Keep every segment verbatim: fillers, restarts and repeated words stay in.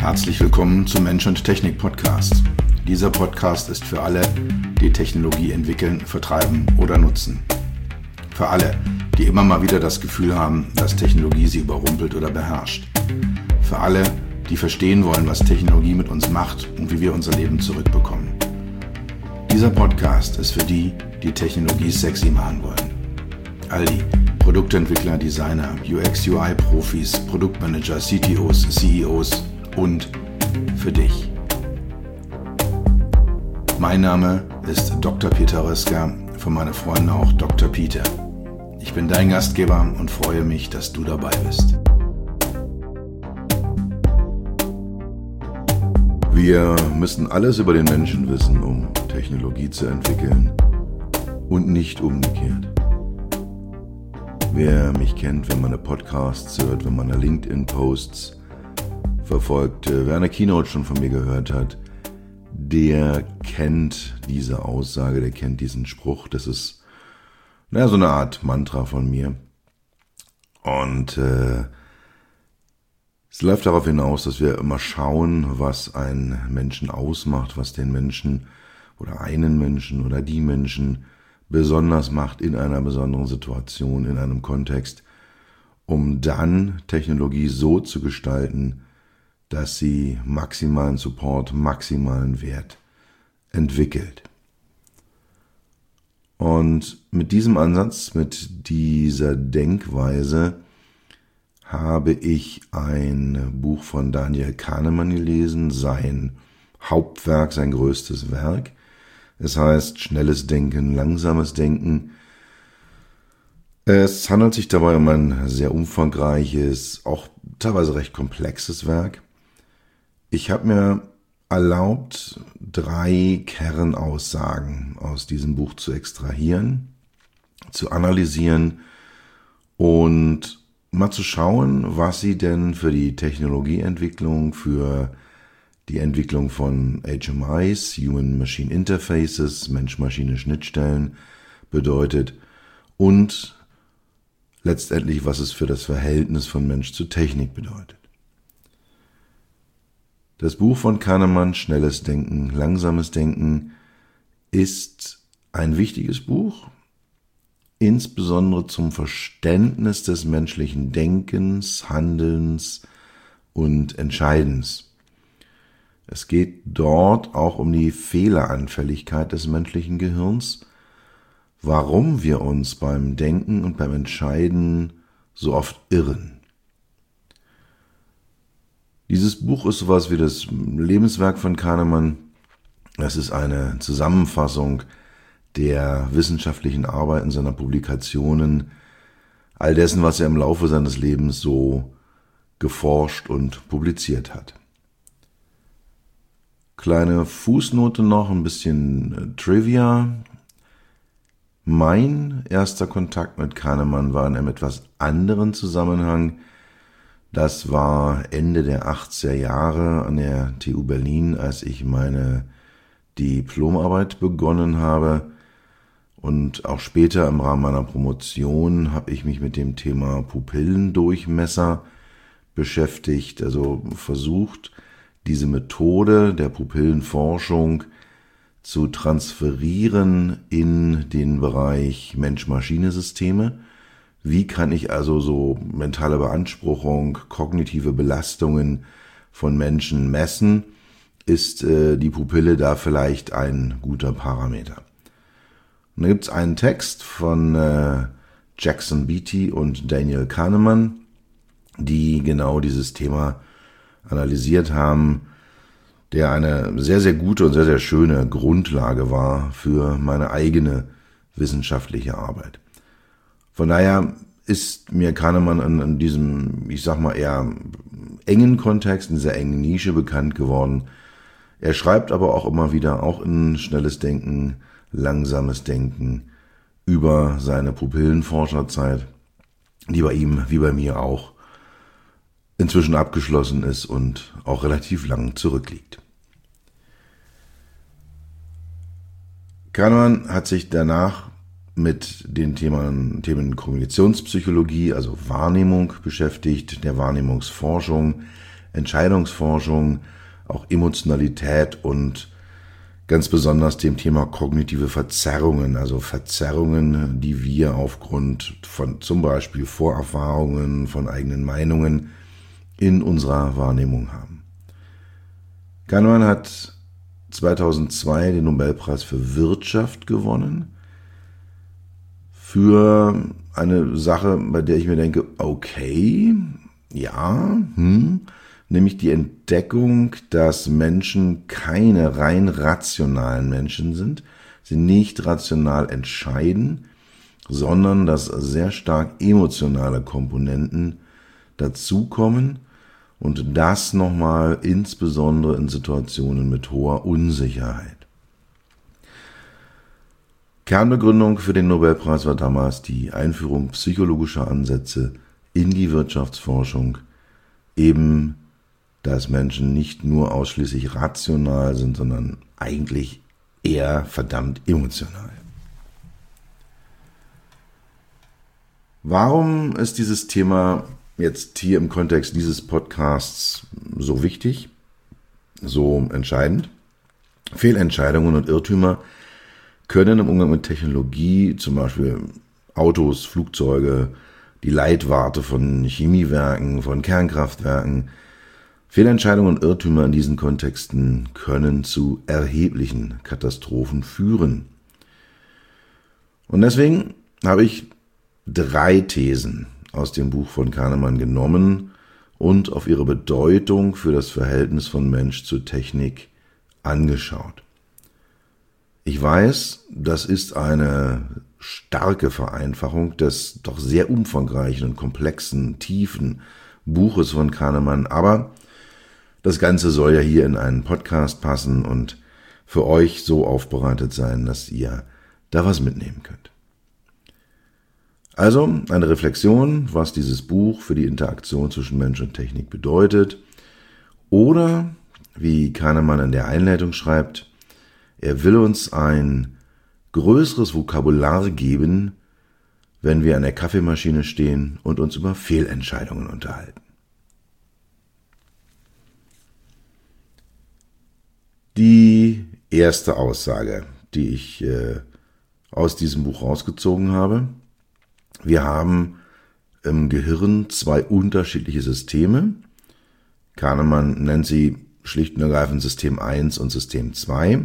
Herzlich willkommen zum Mensch und Technik Podcast. Dieser Podcast ist für alle, die Technologie entwickeln, vertreiben oder nutzen. Für alle, die immer mal wieder das Gefühl haben, dass Technologie sie überrumpelt oder beherrscht. Für alle, die verstehen wollen, was Technologie mit uns macht und wie wir unser Leben zurückbekommen. Dieser Podcast ist für die, die Technologie sexy machen wollen. All die Produktentwickler, Designer, U X U I-Profis, Produktmanager, C T Os, C E Os und für dich. Mein Name ist Doktor Peter Röska, von meinen Freunden auch Doktor Peter. Ich bin dein Gastgeber und freue mich, dass du dabei bist. Wir müssen alles über den Menschen wissen, um Technologie zu entwickeln und nicht umgekehrt. Wer mich kennt, wenn man eine Podcasts hört, wenn man eine LinkedIn-Posts verfolgt, wer eine Keynote schon von mir gehört hat, der kennt diese Aussage, der kennt diesen Spruch. Das ist naja, so eine Art Mantra von mir. Und äh, es läuft darauf hinaus, dass wir immer schauen, was einen Menschen ausmacht, was den Menschen oder einen Menschen oder die Menschen besonders macht in einer besonderen Situation, in einem Kontext, um dann Technologie so zu gestalten, dass sie maximalen Support, maximalen Wert entwickelt. Und mit diesem Ansatz, mit dieser Denkweise habe ich ein Buch von Daniel Kahneman gelesen, sein Hauptwerk, sein größtes Werk. Es heißt Schnelles Denken, Langsames Denken. Es handelt sich dabei um ein sehr umfangreiches, auch teilweise recht komplexes Werk. Ich habe mir erlaubt, drei Kernaussagen aus diesem Buch zu extrahieren, zu analysieren und mal zu schauen, was sie denn für die Technologieentwicklung, für die Entwicklung von H M Is, Human-Machine Interfaces, Mensch-Maschine-Schnittstellen bedeutet und letztendlich, was es für das Verhältnis von Mensch zu Technik bedeutet. Das Buch von Kahneman, Schnelles Denken, Langsames Denken, ist ein wichtiges Buch, insbesondere zum Verständnis des menschlichen Denkens, Handelns und Entscheidens. Es geht dort auch um die Fehleranfälligkeit des menschlichen Gehirns, warum wir uns beim Denken und beim Entscheiden so oft irren. Dieses Buch ist sowas wie das Lebenswerk von Kahneman. Es ist eine Zusammenfassung der wissenschaftlichen Arbeiten seiner Publikationen, all dessen, was er im Laufe seines Lebens so geforscht und publiziert hat. Kleine Fußnote noch, ein bisschen Trivia. Mein erster Kontakt mit Kahneman war in einem etwas anderen Zusammenhang. Das war Ende der achtziger Jahre an der T U Berlin, als ich meine Diplomarbeit begonnen habe. Und auch später im Rahmen meiner Promotion habe ich mich mit dem Thema Pupillendurchmesser beschäftigt, also versucht, diese Methode der Pupillenforschung zu transferieren in den Bereich Mensch-Maschine-Systeme. Wie kann ich also so mentale Beanspruchung, kognitive Belastungen von Menschen messen? Ist äh, die Pupille da vielleicht ein guter Parameter? Und da gibt es einen Text von äh, Jackson Beatty und Daniel Kahneman, die genau dieses Thema analysiert haben, der eine sehr, sehr gute und sehr, sehr schöne Grundlage war für meine eigene wissenschaftliche Arbeit. Von daher ist mir Kahneman in, in diesem, ich sag mal, eher engen Kontext, in dieser engen Nische bekannt geworden. Er schreibt aber auch immer wieder, auch in Schnelles Denken, Langsames Denken, über seine Pupillenforscherzeit, die bei ihm, wie bei mir auch, inzwischen abgeschlossen ist und auch relativ lang zurückliegt. Kahneman hat sich danach mit den Themen, Themen Kommunikationspsychologie, also Wahrnehmung beschäftigt, der Wahrnehmungsforschung, Entscheidungsforschung, auch Emotionalität und ganz besonders dem Thema kognitive Verzerrungen, also Verzerrungen, die wir aufgrund von zum Beispiel Vorerfahrungen, von eigenen Meinungen in unserer Wahrnehmung haben. Kahnemann hat zweitausendzwei den Nobelpreis für Wirtschaft gewonnen, für eine Sache, bei der ich mir denke, okay, ja, hm, nämlich die Entdeckung, dass Menschen keine rein rationalen Menschen sind, sie nicht rational entscheiden, sondern dass sehr stark emotionale Komponenten dazukommen und das nochmal insbesondere in Situationen mit hoher Unsicherheit. Kernbegründung für den Nobelpreis war damals die Einführung psychologischer Ansätze in die Wirtschaftsforschung, eben dass Menschen nicht nur ausschließlich rational sind, sondern eigentlich eher verdammt emotional. Warum ist dieses Thema jetzt hier im Kontext dieses Podcasts so wichtig, so entscheidend? Fehlentscheidungen und Irrtümer können im Umgang mit Technologie, zum Beispiel Autos, Flugzeuge, die Leitwarte von Chemiewerken, von Kernkraftwerken, Fehlentscheidungen und Irrtümer in diesen Kontexten können zu erheblichen Katastrophen führen. Und deswegen habe ich drei Thesen aus dem Buch von Kahnemann genommen und auf ihre Bedeutung für das Verhältnis von Mensch zu Technik angeschaut. Ich weiß, das ist eine starke Vereinfachung des doch sehr umfangreichen und komplexen, tiefen Buches von Kahnemann, aber das Ganze soll ja hier in einen Podcast passen und für euch so aufbereitet sein, dass ihr da was mitnehmen könnt. Also eine Reflexion, was dieses Buch für die Interaktion zwischen Mensch und Technik bedeutet. Oder, wie Kahnemann in der Einleitung schreibt, er will uns ein größeres Vokabular geben, wenn wir an der Kaffeemaschine stehen und uns über Fehlentscheidungen unterhalten. Die erste Aussage, die ich äh, aus diesem Buch rausgezogen habe: Wir haben im Gehirn zwei unterschiedliche Systeme. Kahnemann nennt sie schlicht und ergreifend System eins und System zwei.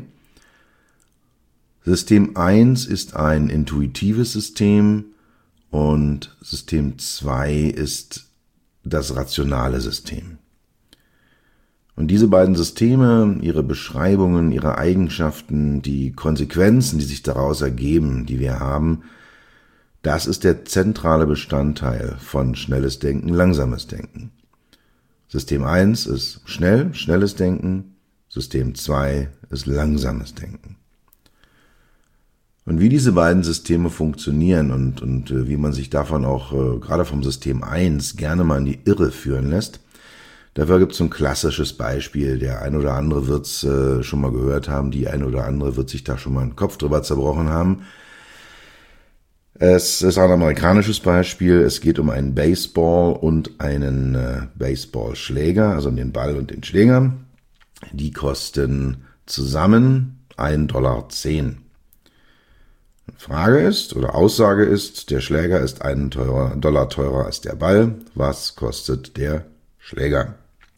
System eins ist ein intuitives System und System zwei ist das rationale System. Und diese beiden Systeme, ihre Beschreibungen, ihre Eigenschaften, die Konsequenzen, die sich daraus ergeben, die wir haben, das ist der zentrale Bestandteil von schnelles Denken, langsames Denken. System eins ist schnell, schnelles Denken, System zwei ist langsames Denken. Und wie diese beiden Systeme funktionieren und, und äh, wie man sich davon auch äh, gerade vom System eins gerne mal in die Irre führen lässt, dafür gibt es ein klassisches Beispiel. Der ein oder andere wird es äh, schon mal gehört haben, die ein oder andere wird sich da schon mal einen Kopf drüber zerbrochen haben. Es ist ein amerikanisches Beispiel. Es geht um einen Baseball und einen äh, Baseballschläger, also um den Ball und den Schläger. Die kosten zusammen ein Dollar zehn. Frage ist, oder Aussage ist, der Schläger ist einen teurer, Dollar teurer als der Ball. Was kostet der Schläger?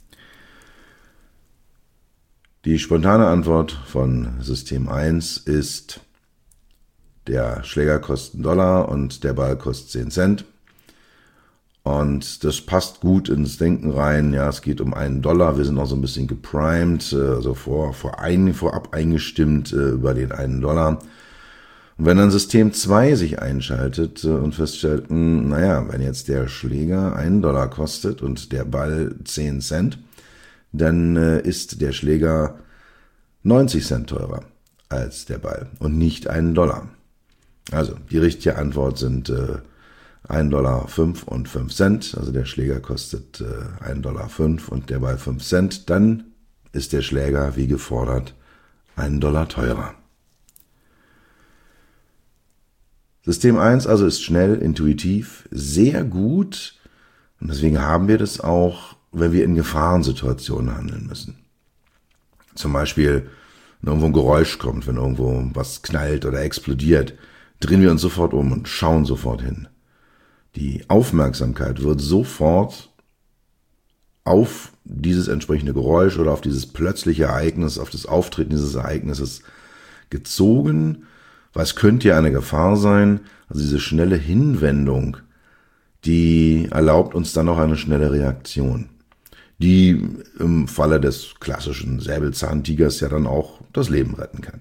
Die spontane Antwort von System eins ist, der Schläger kostet einen Dollar und der Ball kostet zehn Cent. Und das passt gut ins Denken rein. Ja, es geht um einen Dollar. Wir sind noch so ein bisschen geprimed, also vor, vor ein, vorab eingestimmt äh, über den einen Dollar. Und wenn dann System zwei sich einschaltet und feststellt, mh, naja, wenn jetzt der Schläger einen Dollar kostet und der Ball zehn Cent, dann äh, ist der Schläger neunzig Cent teurer als der Ball und nicht einen Dollar. Also die richtige Antwort sind äh, ein Dollar fünf und fünf Cent, also der Schläger kostet äh, ein Dollar fünf und der Ball fünf Cent, dann ist der Schläger wie gefordert einen Dollar teurer. System eins also ist schnell, intuitiv, sehr gut und deswegen haben wir das auch wenn wir in Gefahrensituationen handeln müssen. Zum Beispiel, wenn irgendwo ein Geräusch kommt, wenn irgendwo was knallt oder explodiert, drehen wir uns sofort um und schauen sofort hin. Die Aufmerksamkeit wird sofort auf dieses entsprechende Geräusch oder auf dieses plötzliche Ereignis, auf das Auftreten dieses Ereignisses gezogen. Was könnte ja eine Gefahr sein? Also diese schnelle Hinwendung, die erlaubt uns dann auch eine schnelle Reaktion, die im Falle des klassischen Säbelzahntigers ja dann auch das Leben retten kann.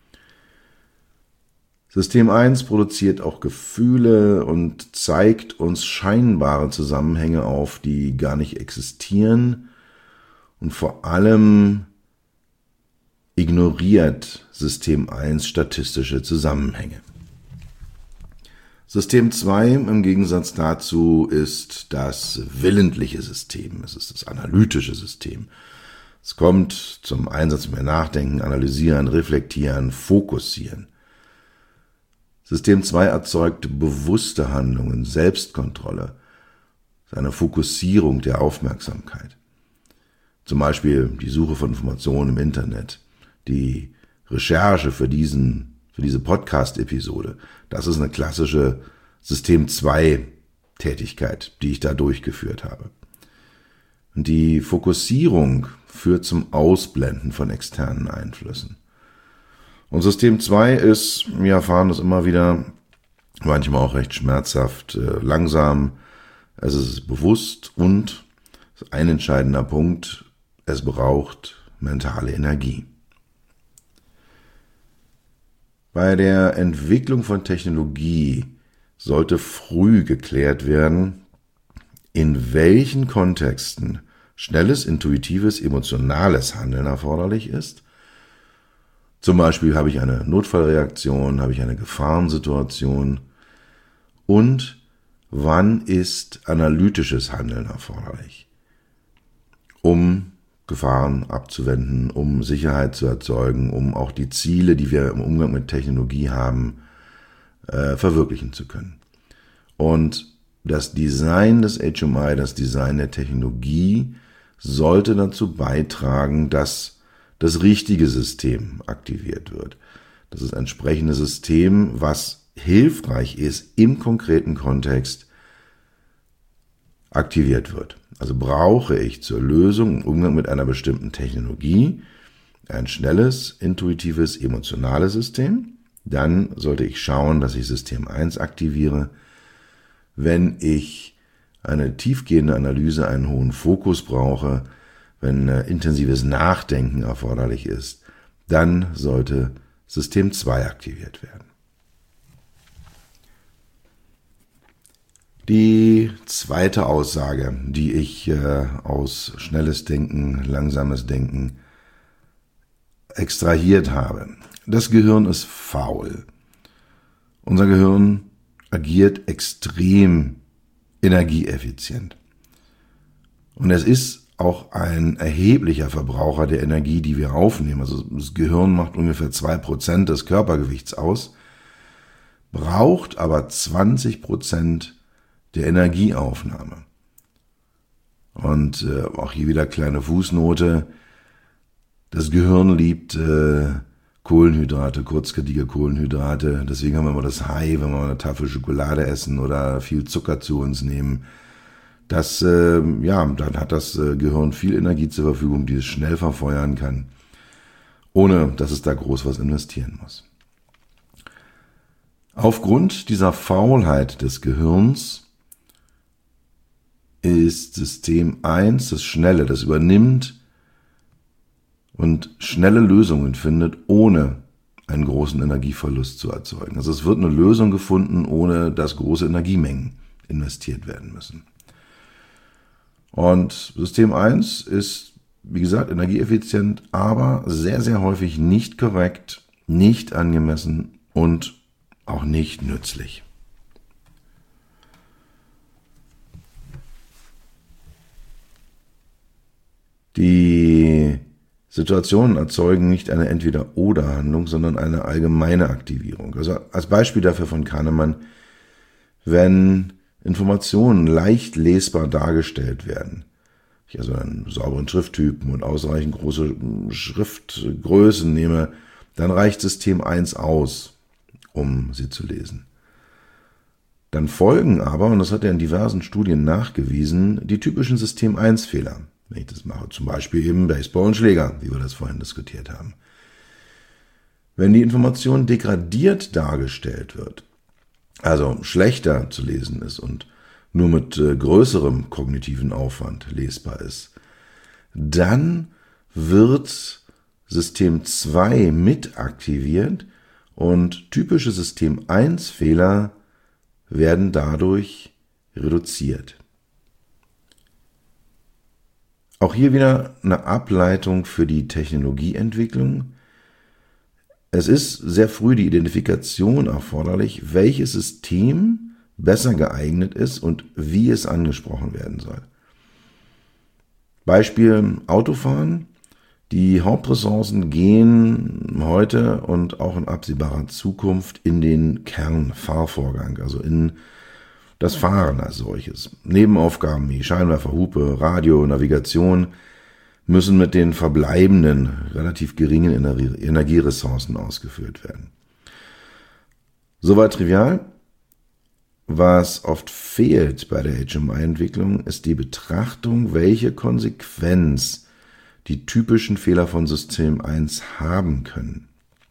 System eins produziert auch Gefühle und zeigt uns scheinbare Zusammenhänge auf, die gar nicht existieren, und vor allem ignoriert System eins statistische Zusammenhänge. System zwei im Gegensatz dazu ist das willentliche System, es ist das analytische System. Es kommt zum Einsatz mehr Nachdenken, Analysieren, Reflektieren, Fokussieren. System zwei erzeugt bewusste Handlungen, Selbstkontrolle, eine Fokussierung der Aufmerksamkeit. Zum Beispiel die Suche von Informationen im Internet, die Recherche für diesen für diese Podcast-Episode. Das ist eine klassische System zwei Tätigkeit, die ich da durchgeführt habe. Und die Fokussierung führt zum Ausblenden von externen Einflüssen. Und System zwei ist, wir erfahren das immer wieder, manchmal auch recht schmerzhaft, langsam. Es ist bewusst und ein entscheidender Punkt, es braucht mentale Energie. Bei der Entwicklung von Technologie sollte früh geklärt werden, in welchen Kontexten schnelles, intuitives, emotionales Handeln erforderlich ist. Zum Beispiel habe ich eine Notfallreaktion, habe ich eine Gefahrensituation, und wann ist analytisches Handeln erforderlich, um Gefahren abzuwenden, um Sicherheit zu erzeugen, um auch die Ziele, die wir im Umgang mit Technologie haben, äh, verwirklichen zu können. Und das Design des H M I, das Design der Technologie, sollte dazu beitragen, dass das richtige System aktiviert wird. Das ist ein entsprechendes System, was hilfreich ist, im konkreten Kontext aktiviert wird. Also brauche ich zur Lösung im Umgang mit einer bestimmten Technologie ein schnelles, intuitives, emotionales System. Dann sollte ich schauen, dass ich System eins aktiviere. Wenn ich eine tiefgehende Analyse, einen hohen Fokus brauche, wenn äh, intensives Nachdenken erforderlich ist, dann sollte System zwei aktiviert werden. Die zweite Aussage, die ich äh, aus schnelles Denken, langsames Denken extrahiert habe. Das Gehirn ist faul. Unser Gehirn agiert extrem energieeffizient. Und es ist auch ein erheblicher Verbraucher der Energie, die wir aufnehmen. Also das Gehirn macht ungefähr zwei Prozent des Körpergewichts aus, braucht aber zwanzig Prozent der Energieaufnahme. Und äh, auch hier wieder kleine Fußnote. Das Gehirn liebt äh, Kohlenhydrate, kurzkettige Kohlenhydrate. Deswegen haben wir immer das High, wenn wir eine Tafel Schokolade essen oder viel Zucker zu uns nehmen. Das, äh, ja, dann hat das äh, Gehirn viel Energie zur Verfügung, die es schnell verfeuern kann, ohne dass es da groß was investieren muss. Aufgrund dieser Faulheit des Gehirns ist System eins das Schnelle, das übernimmt und schnelle Lösungen findet, ohne einen großen Energieverlust zu erzeugen. Also es wird eine Lösung gefunden, ohne dass große Energiemengen investiert werden müssen. Und System eins ist, wie gesagt, energieeffizient, aber sehr, sehr häufig nicht korrekt, nicht angemessen und auch nicht nützlich. Die Situationen erzeugen nicht eine Entweder-Oder-Handlung, sondern eine allgemeine Aktivierung. Also als Beispiel dafür von Kahnemann, wenn Informationen leicht lesbar dargestellt werden. ich also einen sauberen Schrifttypen und ausreichend große Schriftgrößen nehme, dann reicht System eins aus, um sie zu lesen. Dann folgen aber, und das hat er in diversen Studien nachgewiesen, die typischen System eins Fehler. Wenn ich das mache, zum Beispiel eben Baseball und Schläger, wie wir das vorhin diskutiert haben. Wenn die Information degradiert dargestellt wird, also schlechter zu lesen ist und nur mit äh, größerem kognitiven Aufwand lesbar ist, dann wird System zwei mit aktiviert und typische System eins Fehler werden dadurch reduziert. Auch hier wieder eine Ableitung für die Technologieentwicklung. Es ist sehr früh die Identifikation erforderlich, welches System besser geeignet ist und wie es angesprochen werden soll. Beispiel Autofahren. Die Hauptressourcen gehen heute und auch in absehbarer Zukunft in den Kernfahrvorgang, also in das Fahren als solches. Nebenaufgaben wie Scheinwerfer, Hupe, Radio, Navigation müssen mit den verbleibenden, relativ geringen Energieressourcen ausgeführt werden. Soweit trivial. Was oft fehlt bei der H M I-Entwicklung, ist die Betrachtung, welche Konsequenz die typischen Fehler von System eins haben können.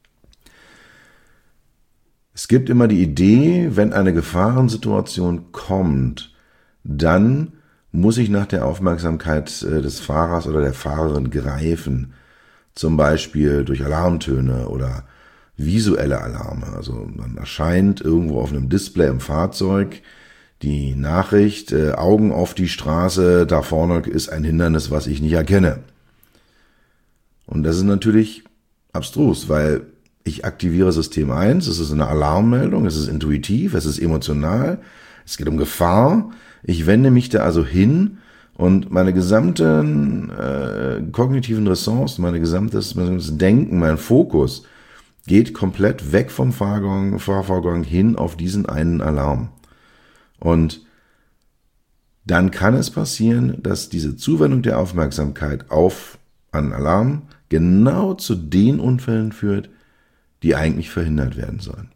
Es gibt immer die Idee, wenn eine Gefahrensituation kommt, dann muss ich nach der Aufmerksamkeit des Fahrers oder der Fahrerin greifen, zum Beispiel durch Alarmtöne oder visuelle Alarme. Also man erscheint irgendwo auf einem Display im Fahrzeug die Nachricht, äh, Augen auf die Straße, da vorne ist ein Hindernis, was ich nicht erkenne. Und das ist natürlich abstrus, weil ich aktiviere System eins, es ist eine Alarmmeldung, es ist intuitiv, es ist emotional, es geht um Gefahr. Ich wende mich da also hin und meine gesamten äh, kognitiven Ressourcen, meine gesamtes, mein gesamtes Denken, mein Fokus geht komplett weg vom Fahrgang, Fahrvorgang hin auf diesen einen Alarm. Und dann kann es passieren, dass diese Zuwendung der Aufmerksamkeit auf einen Alarm genau zu den Unfällen führt, die eigentlich verhindert werden sollen.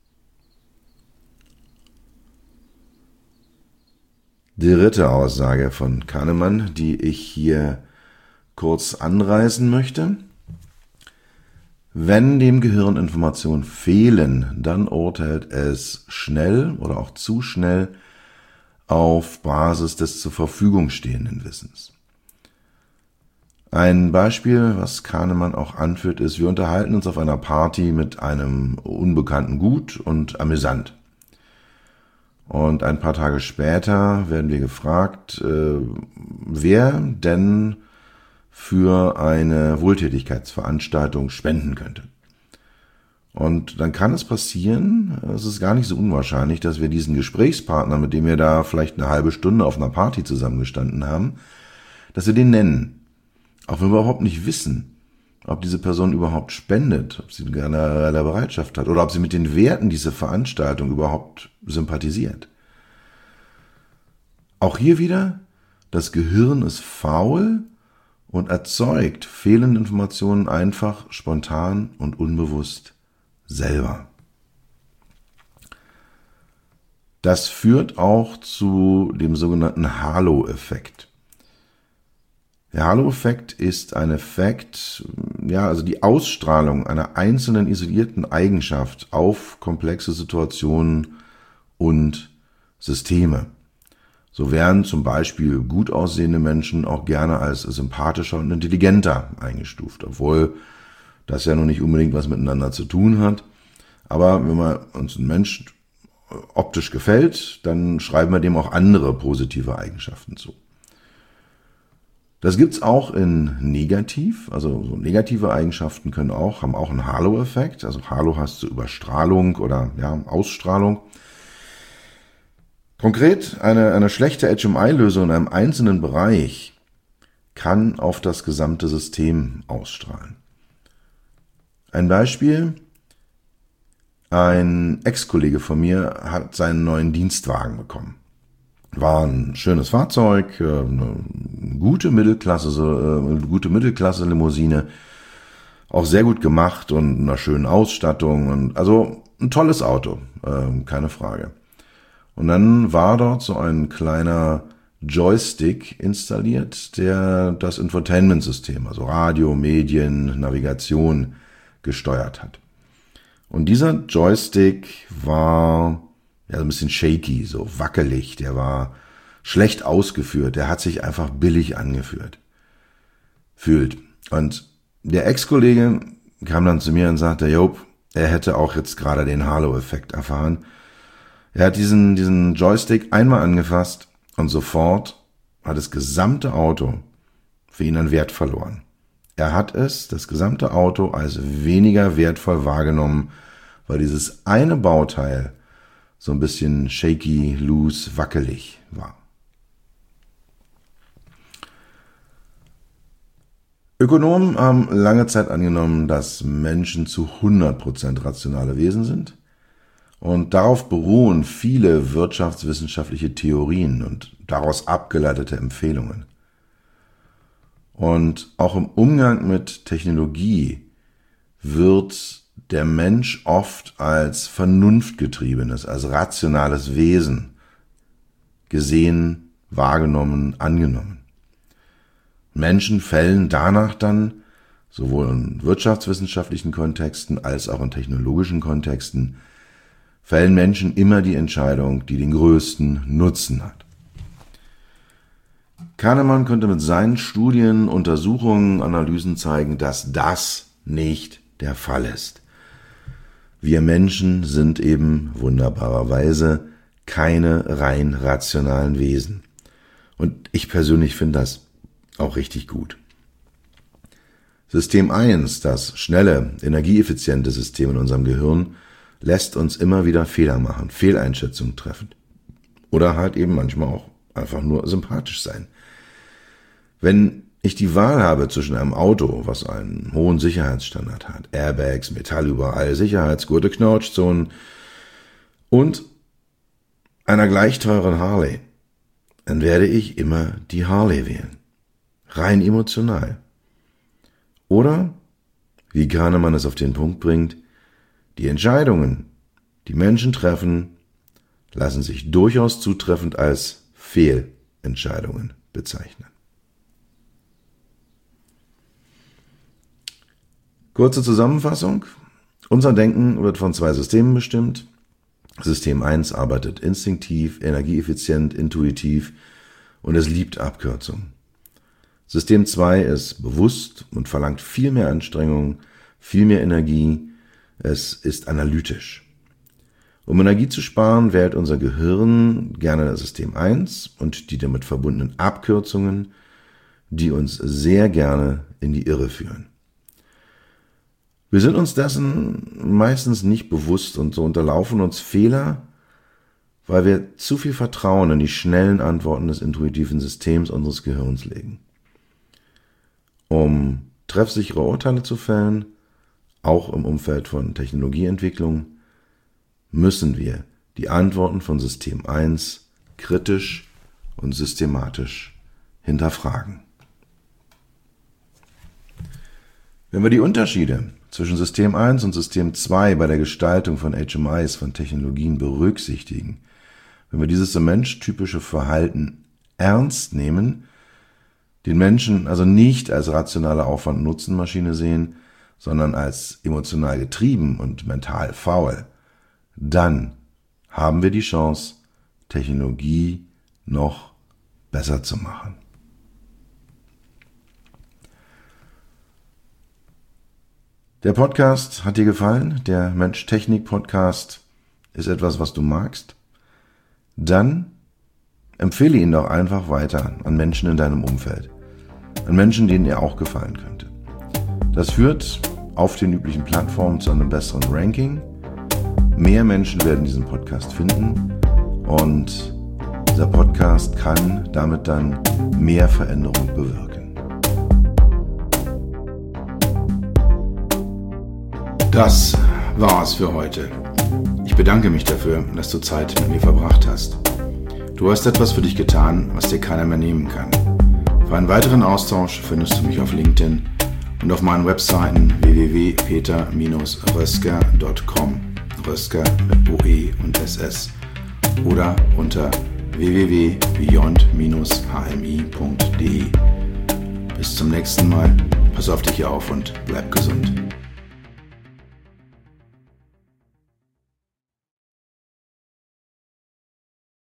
Die dritte Aussage von Kahnemann, die ich hier kurz anreißen möchte: Wenn dem Gehirn Informationen fehlen, dann urteilt es schnell oder auch zu schnell auf Basis des zur Verfügung stehenden Wissens. Ein Beispiel, was Kahnemann auch anführt, ist: Wir unterhalten uns auf einer Party mit einem Unbekannten gut und amüsant. Und ein paar Tage später werden wir gefragt, äh, wer denn für eine Wohltätigkeitsveranstaltung spenden könnte. Und dann kann es passieren, es ist gar nicht so unwahrscheinlich, dass wir diesen Gesprächspartner, mit dem wir da vielleicht eine halbe Stunde auf einer Party zusammengestanden haben, dass wir den nennen. Auch wenn wir überhaupt nicht wissen, ob diese Person überhaupt spendet, ob sie eine generelle Bereitschaft hat oder ob sie mit den Werten dieser Veranstaltung überhaupt sympathisiert. Auch hier wieder, das Gehirn ist faul und erzeugt fehlende Informationen einfach, spontan und unbewusst selber. Das führt auch zu dem sogenannten Halo-Effekt. Der Halo-Effekt ist ein Effekt, ja, also die Ausstrahlung einer einzelnen isolierten Eigenschaft auf komplexe Situationen und Systeme. So werden zum Beispiel gut aussehende Menschen auch gerne als sympathischer und intelligenter eingestuft, obwohl das ja noch nicht unbedingt was miteinander zu tun hat. Aber wenn man uns ein Mensch optisch gefällt, dann schreiben wir dem auch andere positive Eigenschaften zu. Das gibt's auch in negativ, also so negative Eigenschaften können auch, haben auch einen Halo-Effekt. Also Halo heißt so Überstrahlung oder ja, Ausstrahlung. Konkret, eine, eine schlechte H M I-Lösung in einem einzelnen Bereich kann auf das gesamte System ausstrahlen. Ein Beispiel: Ein Ex-Kollege von mir hat seinen neuen Dienstwagen bekommen. War ein schönes Fahrzeug, eine gute Mittelklasse, eine gute Mittelklasse-Limousine, auch sehr gut gemacht und einer schönen Ausstattung und also ein tolles Auto, keine Frage. Und dann war dort so ein kleiner Joystick installiert, der das Infotainment-System, also Radio, Medien, Navigation gesteuert hat. Und dieser Joystick war ja, so ein bisschen shaky, so wackelig, der war schlecht ausgeführt, der hat sich einfach billig angeführt, fühlt. Und der Ex-Kollege kam dann zu mir und sagte, Job, er hätte auch jetzt gerade den Halo-Effekt erfahren. Er hat diesen, diesen Joystick einmal angefasst und sofort hat das gesamte Auto für ihn an Wert verloren. Er hat es, das gesamte Auto, als weniger wertvoll wahrgenommen, weil dieses eine Bauteil so ein bisschen shaky, loose, wackelig war. Ökonomen haben lange Zeit angenommen, dass Menschen zu hundert Prozent rationale Wesen sind. Und darauf beruhen viele wirtschaftswissenschaftliche Theorien und daraus abgeleitete Empfehlungen. Und auch im Umgang mit Technologie wird der Mensch oft als vernunftgetriebenes, als rationales Wesen gesehen, wahrgenommen, angenommen. Menschen fällen danach dann, sowohl in wirtschaftswissenschaftlichen Kontexten als auch in technologischen Kontexten, fällen Menschen immer die Entscheidung, die den größten Nutzen hat. Kahnemann konnte mit seinen Studien, Untersuchungen, Analysen zeigen, dass das nicht der Fall ist. Wir Menschen sind eben wunderbarerweise keine rein rationalen Wesen. Und ich persönlich finde das auch richtig gut. System eins, das schnelle, energieeffiziente System in unserem Gehirn, lässt uns immer wieder Fehler machen, Fehleinschätzungen treffen. Oder halt eben manchmal auch einfach nur sympathisch sein. Wenn ich die Wahl habe zwischen einem Auto, was einen hohen Sicherheitsstandard hat, Airbags, Metall überall, Sicherheitsgurte, Knautschzonen und einer gleich teuren Harley, dann werde ich immer die Harley wählen. Rein emotional. Oder, wie Kahnemann es auf den Punkt bringt, die Entscheidungen, die Menschen treffen, lassen sich durchaus zutreffend als Fehlentscheidungen bezeichnen. Kurze Zusammenfassung. Unser Denken wird von zwei Systemen bestimmt. System eins arbeitet instinktiv, energieeffizient, intuitiv und es liebt Abkürzungen. System zwei ist bewusst und verlangt viel mehr Anstrengung, viel mehr Energie. Es ist analytisch. Um Energie zu sparen, wählt unser Gehirn gerne System eins und die damit verbundenen Abkürzungen, die uns sehr gerne in die Irre führen. Wir sind uns dessen meistens nicht bewusst und so unterlaufen uns Fehler, weil wir zu viel Vertrauen in die schnellen Antworten des intuitiven Systems unseres Gehirns legen. Um treffsichere Urteile zu fällen, auch im Umfeld von Technologieentwicklung, müssen wir die Antworten von System eins kritisch und systematisch hinterfragen. Wenn wir die Unterschiede zwischen System eins und System zwei bei der Gestaltung von H M Is, von Technologien berücksichtigen, wenn wir dieses so menschtypische Verhalten ernst nehmen, den Menschen also nicht als rationale Aufwand-Nutzen-Maschine sehen, sondern als emotional getrieben und mental faul, dann haben wir die Chance, Technologie noch besser zu machen. Der Podcast hat dir gefallen? Der Mensch-Technik-Podcast ist etwas, was du magst? Dann empfehle ihn doch einfach weiter an Menschen in deinem Umfeld. An Menschen, denen er auch gefallen könnte. Das führt auf den üblichen Plattformen zu einem besseren Ranking. Mehr Menschen werden diesen Podcast finden und dieser Podcast kann damit dann mehr Veränderung bewirken. Das war's für heute. Ich bedanke mich dafür, dass du Zeit mit mir verbracht hast. Du hast etwas für dich getan, was dir keiner mehr nehmen kann. Für einen weiteren Austausch findest du mich auf LinkedIn und auf meinen Webseiten w w w punkt peter Bindestrich rösker punkt com, Rösker mit O E und S S, oder unter w w w punkt beyond Bindestrich h m i punkt d e. Bis zum nächsten Mal, pass auf dich auf und bleib gesund.